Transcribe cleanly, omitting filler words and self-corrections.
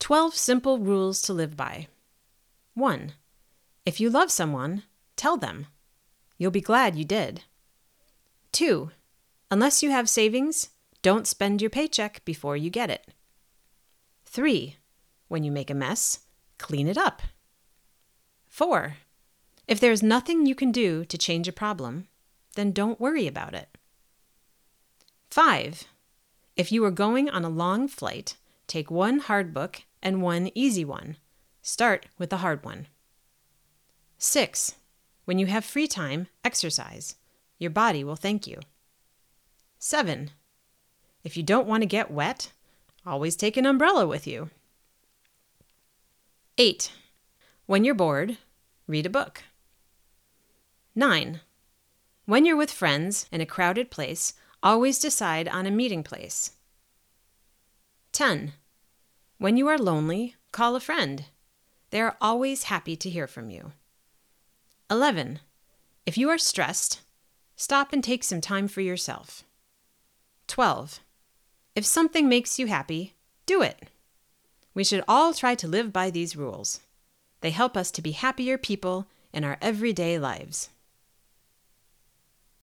12 simple rules to live by. 1. If you love someone, tell them. You'll be glad you did. 2. Unless you have savings, don't spend your paycheck before you get it. 3. When you make a mess, clean it up. 4. If there's nothing you can do to change a problem, then don't worry about it. 5. If you are going on a long flight, take one hard book and one easy one. Start with the hard one. 6. When you have free time, exercise. Your body will thank you. 7. If you don't want to get wet, always take an umbrella with you. 8. When you're bored, read a book. 9. When you're with friends in a crowded place, always decide on a meeting place. 10. When you are lonely, call a friend. They are always happy to hear from you. 11. If you are stressed, stop and take some time for yourself. 12. If something makes you happy, do it. We should all try to live by these rules. They help us to be happier people in our everyday lives.